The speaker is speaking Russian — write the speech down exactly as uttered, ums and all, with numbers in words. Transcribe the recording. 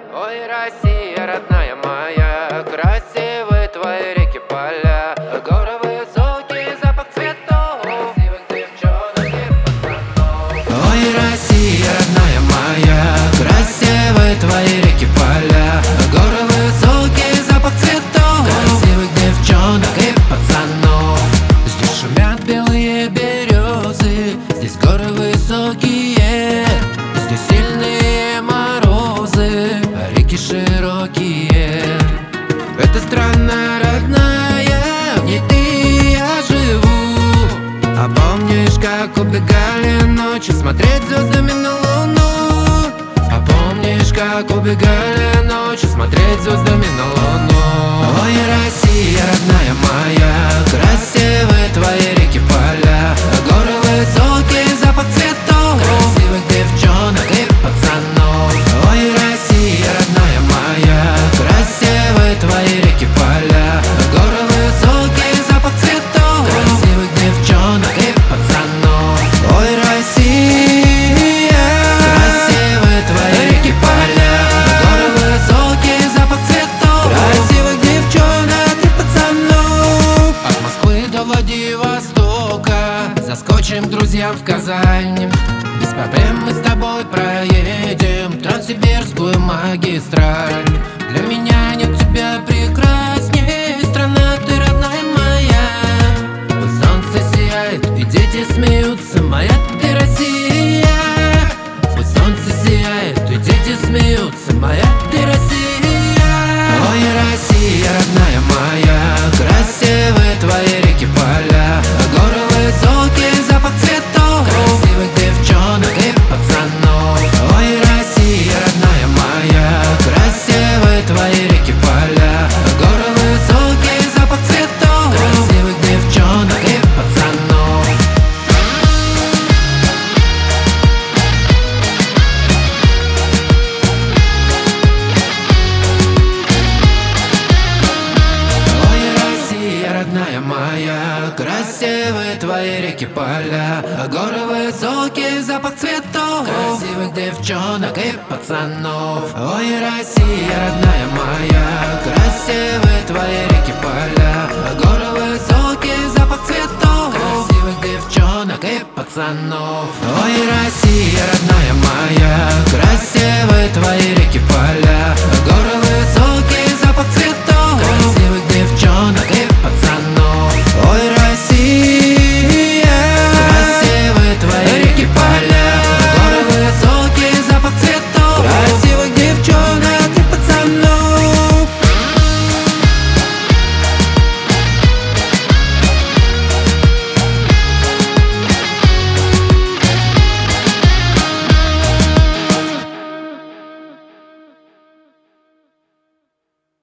Ой, Россия, родная моя, красивые твои реки, поля, горы высокие, запах цветов, красивых девчонок и пацанов. Ой, Россия, родная моя, красивые твои реки, поля, горы высокие, запах цветов, красивых девчонок и пацанов. Здесь шумят белые березы, здесь горы высокие, здесь сильные морозы, а реки широкие. Это страна родная, в ней ты и я живу. А помнишь, как убегали ночи смотреть звездами на луну? А помнишь, как убегали ночи смотреть звездами на луну? Ой, Россия, родная моя, красивые твои реки, поля, горы высокие, запах цветов, красивых девчонок и пацанов. Ой, Россия, родная моя, красивые твои реки, поля, горы высокие, запах цветов, красивых девчонок и пацанов. Ой, Россия, красивые твои реки, поля, горы высокие, запах цветов, красивых девчонок и пацанов. От Москвы до Владивостока заскочим к друзьям в Казань. Без проблем мы с тобой проедем Транссибирскую магистраль. Для меня нет тебя прекрасней, страна ты родная моя. Пусть солнце сияет и дети смеются, моя ты Россия. Пусть солнце сияет и дети смеются, моя ты Россия. Ой, Россия, родная моя, красивые твои реки, поля, горы высокие, запах цветов, красивых девчонок и пацанов. Ой, Россия, родная моя, красивые твои реки, поля, горы высокие, запах цветов, красивых девчонок и пацанов. Ой, Россия, родная моя, красивые твои реки, поля, горы высокие, запах цветов, красивых девчонок и пацанов. Ой, Россия, родная моя, красивые твои реки, поля, горы высокие, запах цветов, красивых девчонок и пацанов. Ой, Россия, родная моя,